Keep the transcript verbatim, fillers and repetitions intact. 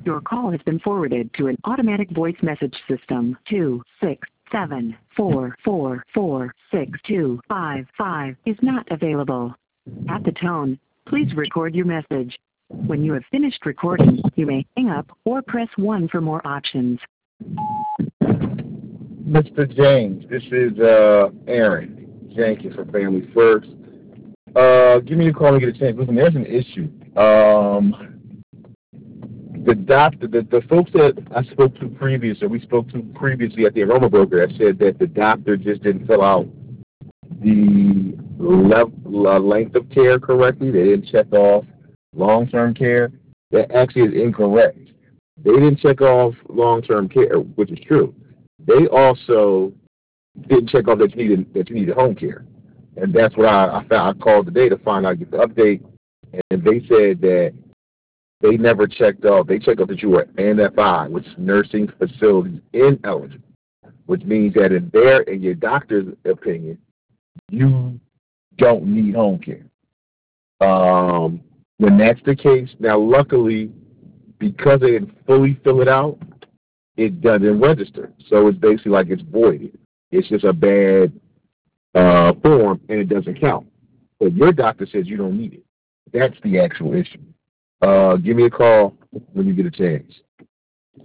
Your call has been forwarded to an automatic voice message system. Two six seven four four four six two five five is not available. At the tone, please record your message. When you have finished recording, you may hang up or press one for more options. Mister James, this is uh, Aaron Jenkins from Family First. Uh, give me a call and get a chance. Listen, there's an issue. Um, the doctor, the, the folks that I spoke to previously, or we spoke to previously at the aroma broker, that said that the doctor just didn't fill out the level, uh, length of care correctly. They didn't check off long-term care. That actually is incorrect. They didn't check off long-term care, which is true. They also didn't check off that you needed that you needed home care, and that's what I, I found. I called today to find out, get the update, and they said that they never checked off. They checked off that you were N F I, which is nursing facilities ineligible, which means that in their in your doctor's opinion, you don't need home care. Um, when that's the case, now luckily, because they didn't fully fill it out, it doesn't register. So it's basically like it's voided. It's just a bad uh, form, and it doesn't count. But your doctor says you don't need it. That's the actual issue. Uh, give me a call when you get a chance.